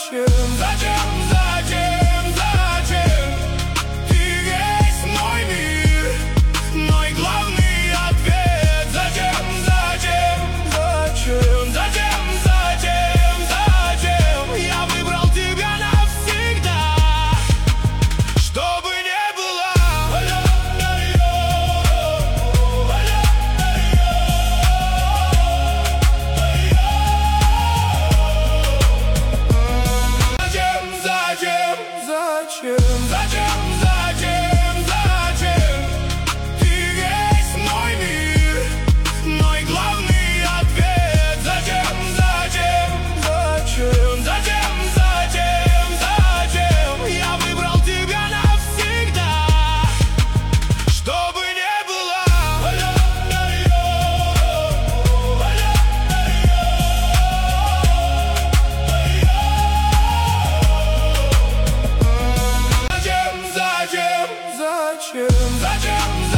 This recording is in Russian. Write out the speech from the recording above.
зачем, зачем? Ты весь мой мир, мой главный ответ. Зачем, я выбрал тебя навсегда, чтобы не было. Зачем? Ты весь мой мир, мой главный ответ. Зачем, я выбрал тебя навсегда, чтобы не было. Зачем?